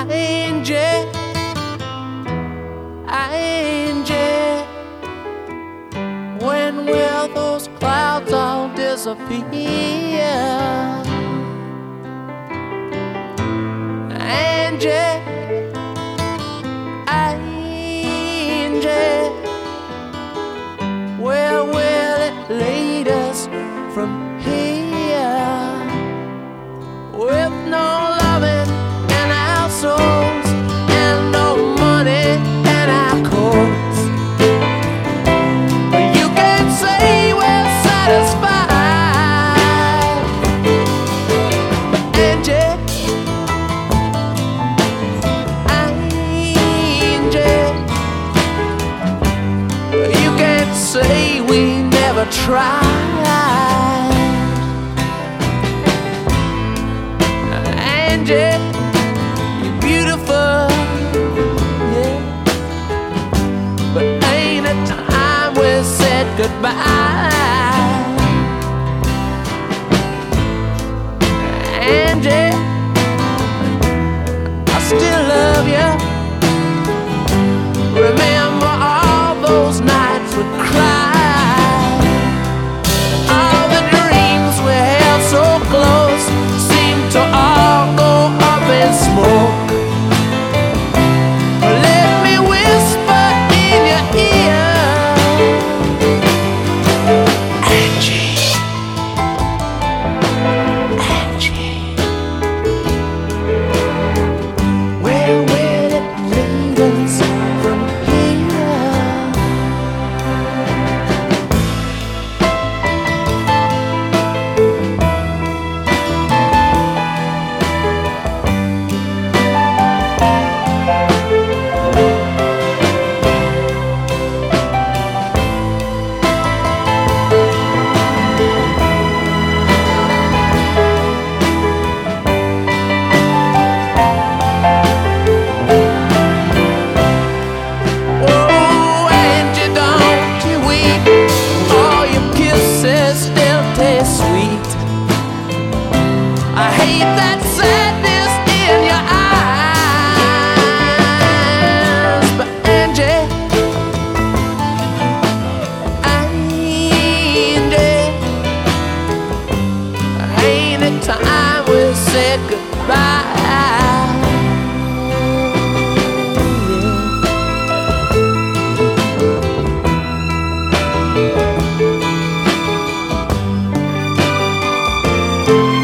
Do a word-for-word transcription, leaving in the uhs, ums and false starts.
Angie, Angie, when will those clouds all disappear? Angie, Angie, where will it lead us from here? With no loving in our souls and no money in our coats, you can't say we're satisfied. Angie, Angie, you can't say we never tried. Angie, you're beautiful, yeah, but ain't it time we said goodbye? Angie, I still love you. Remember all those nights we cried, all the dreams we held so close seemed to all go up in smoke. Let me whisper in your ear, Angie, Angie, where will it lead us from here? Oh, Angie, don't you weep, all your kisses still taste sweet. I hate that sadness in your eyes, but Angie, Angie, ain't it time we said goodbye? Yeah.